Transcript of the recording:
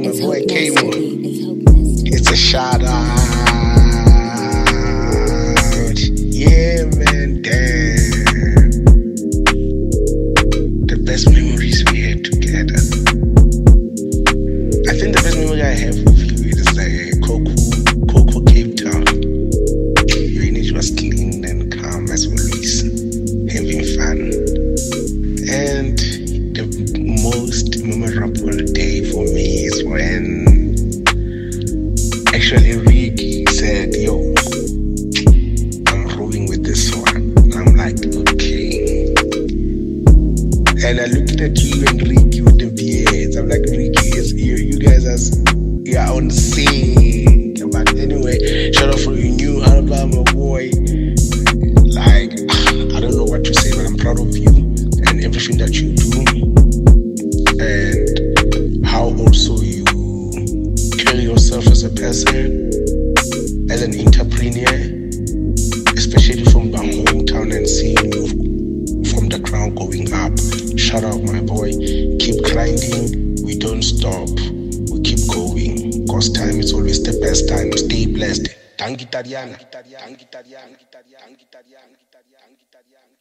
my boy Kamo. It's a shout out. Yeah, man, damn. The best memories we had together. I think the best memory I have with you is like Coco Cape Town. Your energy was clean and calm as always, having fun. And the most memorable day for me is when actually Ricky said, yo, I'm rolling with this one. I'm like, okay. And I looked at you and Ricky with the beards. I'm like, Ricky, you guys are on the scene. But anyway, shout out for your new album, my boy. Like, I don't know what to say, but I'm proud of you and everything that you do. And how also you carry yourself as a person, as an entrepreneur, especially from the hometown and seeing you from the ground going up. Shout out, my boy. Keep grinding. We don't stop. We keep going. Cause time is always the best time. Stay blessed. Tangi Tariana.